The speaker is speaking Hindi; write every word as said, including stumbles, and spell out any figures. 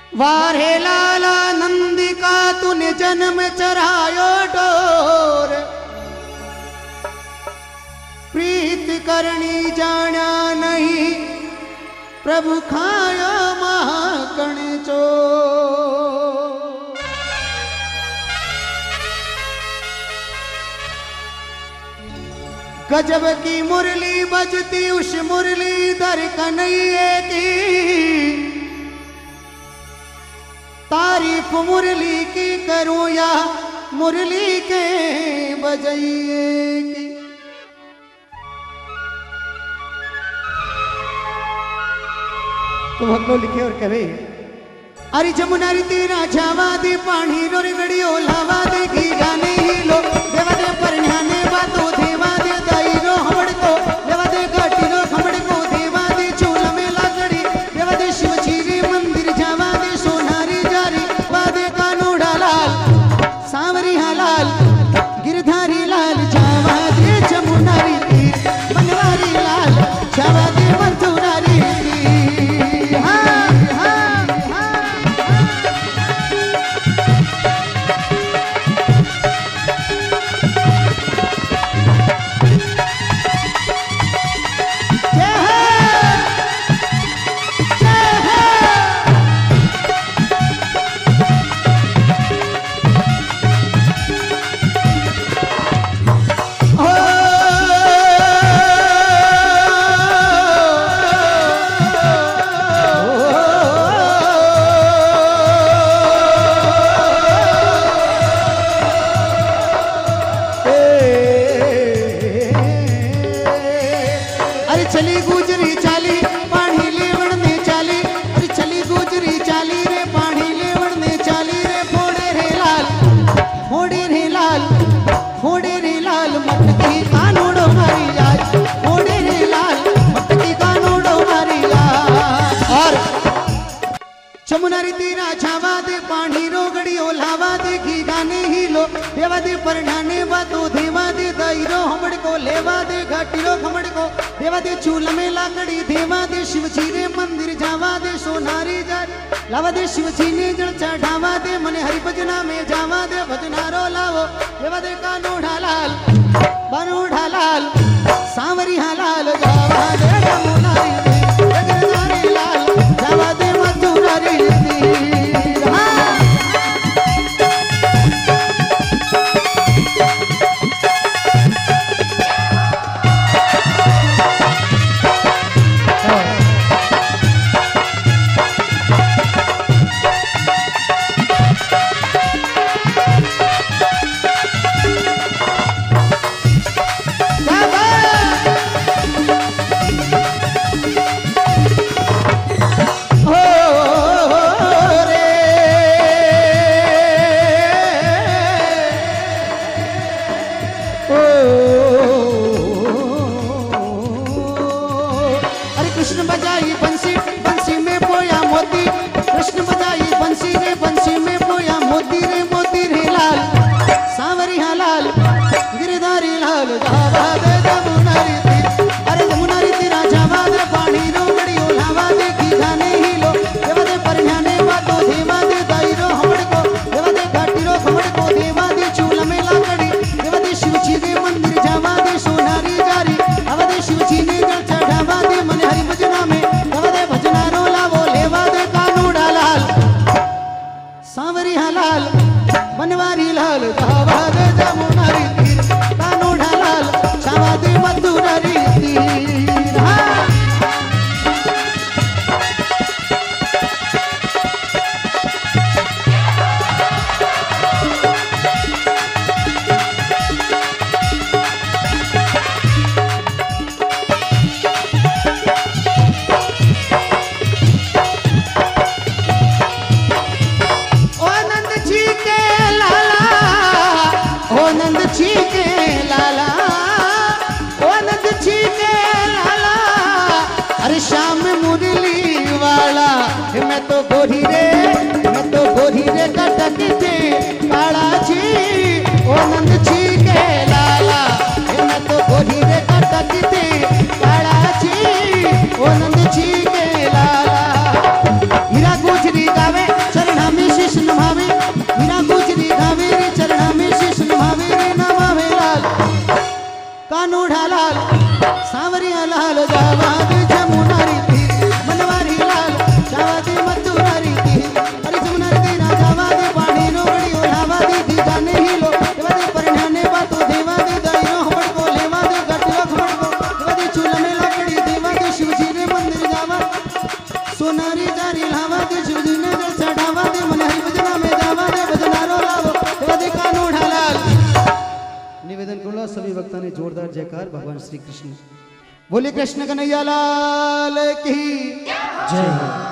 वारे लाला नंदी का तूने जन्म चरायो डोर, प्रीत करनी जाना नहीं प्रभु खायो महाकण चो। गजब की मुरली बजती उस मुरलीधर कन्हैया की, तारीफ मुरली की करूं या मुरली के बजइए की। तो भक्त लोग लिखे और कहे, अरे जमुना री तेरा छावा दे पानी रोर गड़ियो लावा दे घी गाने ही लो देवा दे परन्याने बातो देवा दे दाई रो हमड़ को देवा दे घाटी रो हमड़ को देवा दे चूल में लागड़ी देवा दे शिव जी रे मंदिर जावा दे सोनारी जारी वादे कानू डालाल सांवरी हलाल गिरधारी लाल जावा दे जमुना री तीर बनवारी लाल जावा दे मथुरा री चली गुजरी चाली पानी लेवण ने चाली, अरे चली गुजरी चाली रे पानी लेवण ने चाली रे फोड़े रे लाल फोड़े रे लाल फोड़े रे लाल मटकी कानूड़ो मारी आज फोड़े रे लाल मटकी कानूड़ो मारी आज। और जमुना री तीरा छावा दे पानी रोगड़ियो लावा दे घी गाने ही लो देवा दे परनाने बातो देवा दे दाई रो हमड़ को लेवा दे घाटी रो हमड़ को देवा दे चूल में लाकड़ी देवा दे शिव जी रे मंदिर जावा दे सोनारी जारी लावा दे शिव जी ने जल चढ़ावा दे मने हरि भजना में जावा दे भजनारो लावो देवा दे कानू ढालाल बानू ढालाल सांवरी हलाल जावा दे जमुना री गिरधारी लाल जावा दे मथुरा री कृष्ण बजाई बंसी बंसी में पोया मोती कृष्ण बजाई बंसी रे बंसी में पोया मोती रे मोती रे लाल सांवरी हलाल गिरधारी लाल जावा दे जमुना री तीर अरे जमुना री तीरा जावा दे पानी रोगड़ियो लावा दे घी गाने ही लो देवा दे परन्याने बातो देवा दे दाई रो हमड़ को देवा दे घाटी रो हमड़ को देवा दे चूल में लाकड़ी देवा दे शिव जी के मंदिर जावा दे सोनारी जारी आवा दे शिव जी ने जल चढ़ावा दे मने हरि भजना में देवा दे भजनारो लावो लेवा दे कानू डालाल सांवरी हलाल बनवारी लाल जावा दे जमुना री तीर कानू ढालाल जावा दे मथुरा री तीर। श्याम मुरली वाला मैं तो गोरी रे मैं तो गोरी रे कटक थे काला जी ओ नंद जी के लाला मैं तो गोरी रे कटक थे काला जी ओ नंद जी के लाला हीरा गुजरी गावे लाल जावा दी जमुना रीति मनवारी लाल जावा दी मथुरा रीति अरे जमुना रीति ना जावा दी पानी नो गड़ी ओलावा दी दी जाने ही लो देवा दी परिणाने बातू देवा दी दाइनो हमड़ को लेवा दी गटलो खमड़ को देवा दी चूल्हे लकड़ी देवा दी शिवजी रे मंदिर जावा सोनारी जारी लावा दी शिवजी ने जल चढ़ावा दी मन हरि भजना में जावा दे भजनारो लावो देवा दी कानू ढालाल। निवेदन करो सभी भक्तों ने जोरदार जयकार भगवान श्री कृष्ण बोले कृष्ण कन्हैया लाल की जय।